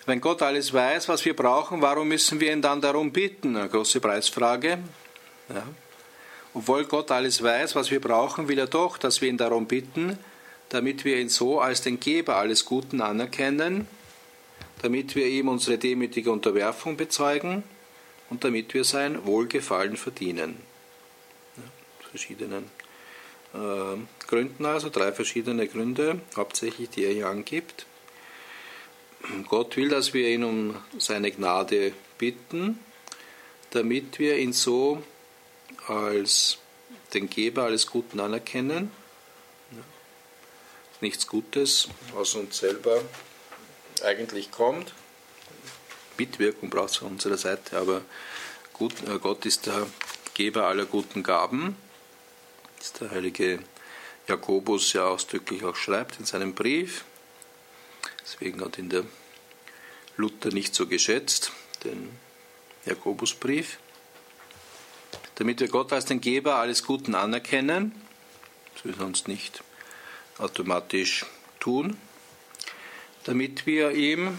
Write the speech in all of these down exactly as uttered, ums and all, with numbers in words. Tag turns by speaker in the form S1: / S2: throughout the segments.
S1: Wenn Gott alles weiß, was wir brauchen, warum müssen wir ihn dann darum bitten? Eine große Preisfrage. Ja. Obwohl Gott alles weiß, was wir brauchen, will er doch, dass wir ihn darum bitten, damit wir ihn so als den Geber alles Guten anerkennen, damit wir ihm unsere demütige Unterwerfung bezeugen und damit wir sein Wohlgefallen verdienen. Ja, verschiedenen äh, Gründen also, drei verschiedene Gründe, hauptsächlich die er hier angibt. Gott will, dass wir ihn um seine Gnade bitten, damit wir ihn so als den Geber alles Guten anerkennen. Ja. Nichts Gutes aus uns selber eigentlich kommt. Mitwirkung braucht es von unserer Seite, aber gut, äh, Gott ist der Geber aller guten Gaben, das der heilige Jakobus ja ausdrücklich auch schreibt in seinem Brief. Deswegen hat ihn der Luther nicht so geschätzt, den Jakobusbrief. Damit wir Gott als den Geber alles Guten anerkennen, das wir sonst nicht automatisch tun, damit wir ihm,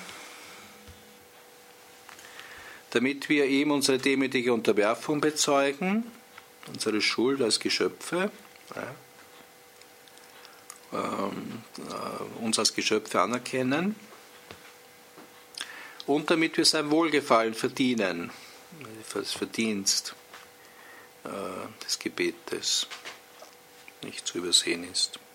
S1: damit wir ihm unsere demütige Unterwerfung bezeugen, unsere Schuld als Geschöpfe, ja, ähm, äh, uns als Geschöpfe anerkennen und damit wir sein Wohlgefallen verdienen, das Verdienst des Gebetes nicht zu übersehen ist.